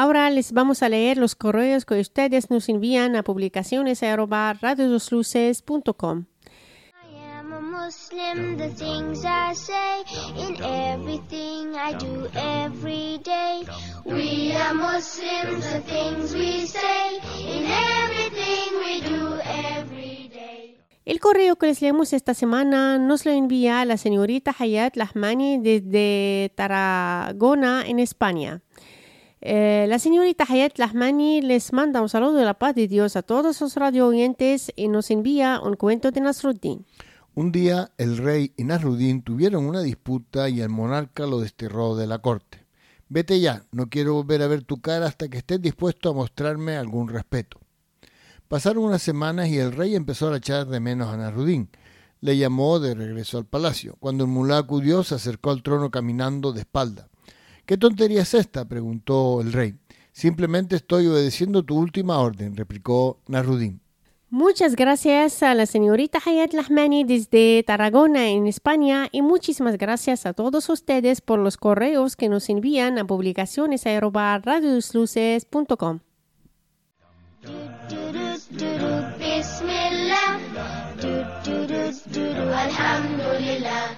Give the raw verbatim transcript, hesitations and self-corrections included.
Ahora les vamos a leer los correos que ustedes nos envían a publicaciones arroba radio dos luces punto com. Muslim, the things I say, in everything I do every day. We are Muslims, the things we say, in everything we do every day. El correo que les leemos esta semana nos lo envía la señorita Hayat Lahmani desde Tarragona, en España. Eh, la señorita Hayat Lahmani les manda un saludo de la paz de Dios a todos los radio oyentes y nos envía un cuento de Nasruddin. Un día el rey y Nasruddin tuvieron una disputa y el monarca lo desterró de la corte. Vete ya, no quiero volver a ver tu cara hasta que estés dispuesto a mostrarme algún respeto. Pasaron unas semanas y el rey empezó a echar de menos a Nasruddin. Le llamó de regreso al palacio. Cuando el mulá acudió, se acercó al trono caminando de espalda. ¿Qué tontería es esta?, preguntó el rey. Simplemente estoy obedeciendo tu última orden, replicó Nasruddin. Muchas gracias a la señorita Hayat Lahmani desde Tarragona, en España, y muchísimas gracias a todos ustedes por los correos que nos envían a publicaciones arroba radio dos luces punto com. Bismillah, alhamdulillah.